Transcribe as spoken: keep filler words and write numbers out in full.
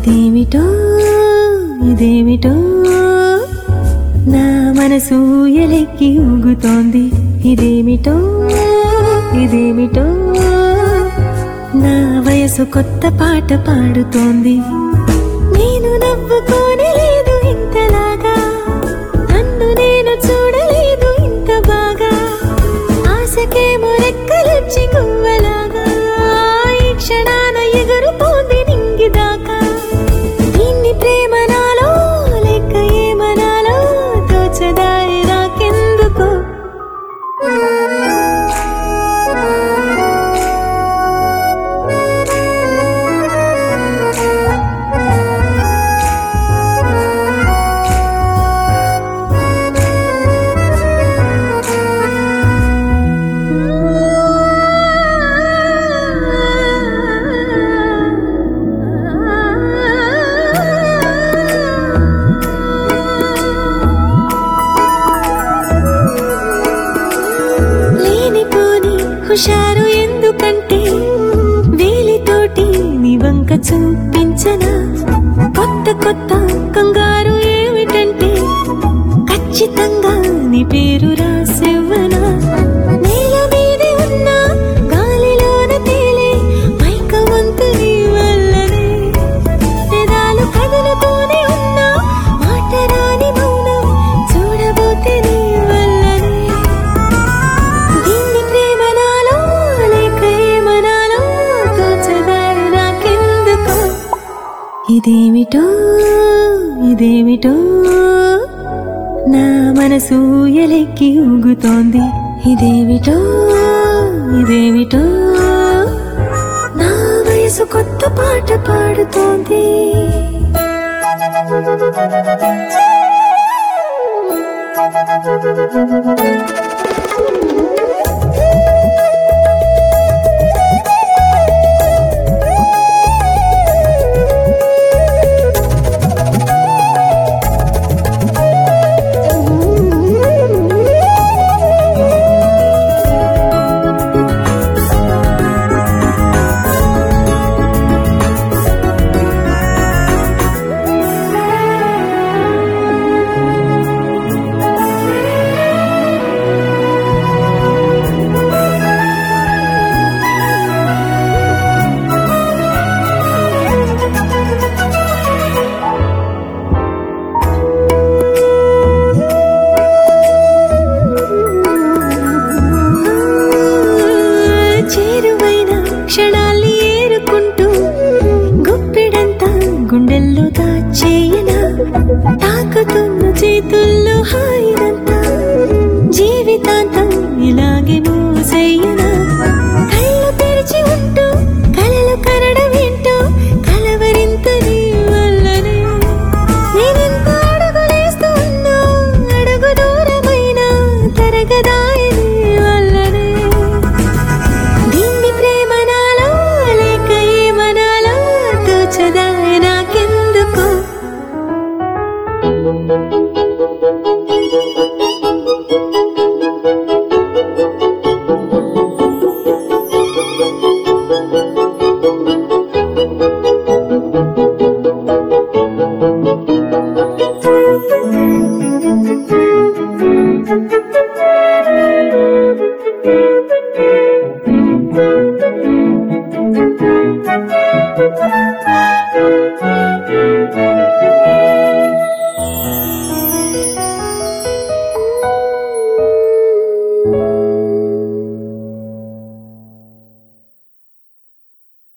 ఇదేమిటో ఇదేమిటో నా మనసు ఎలెక్కి ఊగుతోంది. ఇదేమిటో ఇదేమిటో నా వయసు కొత్త పాట పాడుతోంది. నేను నవ్వుకోనే లేదు ఇంతలాగా, నన్ను నేను చూడలేదు ఇంత బాగా. ఆశకేమో రెక్కలొచ్చి గువ్వలాగా ఈ క్షణాన ఎగురుతోంది నింగిదాకా. దీన్ని ప్రేమ నాలో లేక ఏమనాలో తోచదారి నాకెందుకో. హుషారు ఎందుకంటే వేలితోటి నీ వంక చూపించనా. కొత్త కొత్త కంగారు ఏమిటంటే ఖచ్చితంగా నీ పేరు రాసివ్వనా. నేల మీదే ఉన్నా గాలిలోన తేలే మైకమంతు నీ వల్లనే. పెదాలు కదులుతూనే ఉన్నా మాట రాని మౌనం చూడబోతే నీ వల్లనే. దీన్ని ప్రేమ నాలో లేక ఏమనాలో తోచదారి నాకెందుకో. ఇదేమిటో ఇదేమిటో నా మనసు ఎలెక్కి ఊగుతోంది. ఇదేమిటో ఇదేమిటో నా వయసు కొత్త పాట పాడుతోంది. క్షణాల్ని ఏరుకుంటూ గుప్పిడంతా గుండెల్లో దాచేయనా. తాకుతున్న చేతుల్లో హాయినంతా జీవితాంతం ఇలాగే మూసేయనా. కళ్ళు తెరిచి ఉంటూ కలలు కనడం ఏంటో కలవరింత నీ వల్లనే. నేనెంత అడుగులేస్తూ ఉన్నా అడుగు దూరమైనా తరగదాయి నీ వల్లనే. దీన్ని ప్రేమ నాలో లేక ఏమనాలో తోచదారి నాకెందుకో.